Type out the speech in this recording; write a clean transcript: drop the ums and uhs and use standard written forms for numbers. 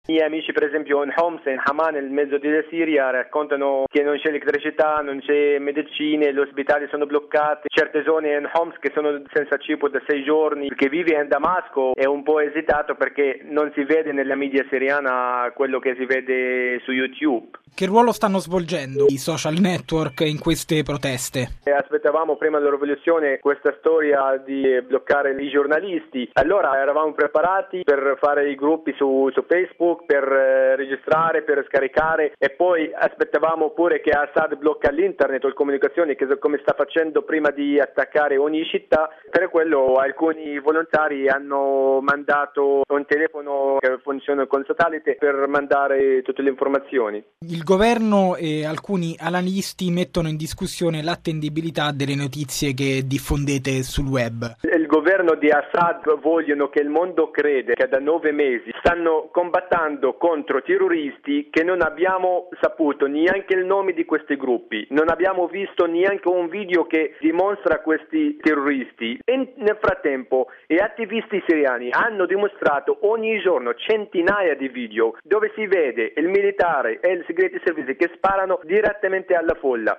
I miei amici, per esempio, in Homs e in Hama, nel mezzo della Siria, raccontano che non c'è elettricità, non c'è medicine, gli ospedali sono bloccati. Certe zone in Homs che sono senza cibo da 6 giorni. Chi vive in Damasco è un po' esitato perché non si vede nella media siriana quello che si vede su YouTube. Che ruolo stanno svolgendo i social network in queste proteste? Aspettavamo prima della rivoluzione questa storia di bloccare i giornalisti, allora eravamo preparati per fare i gruppi su Facebook, per registrare, per scaricare, e poi aspettavamo pure che Assad blocca l'internet o le comunicazioni, che come sta facendo prima di attaccare ogni città. Per quello alcuni volontari hanno mandato un telefono che funziona con satellite per mandare tutte le informazioni. Il governo e alcuni analisti mettono in discussione l'attendibilità delle notizie che diffondete sul web. Il governo di Assad vogliono che il mondo crede che da 9 mesi stanno combattendo contro terroristi che non abbiamo saputo neanche il nome di questi gruppi, non abbiamo visto neanche un video che dimostra questi terroristi. E nel frattempo gli attivisti siriani hanno dimostrato ogni giorno centinaia di video dove si vede il militare e il segreti servizi che sparano direttamente alla folla.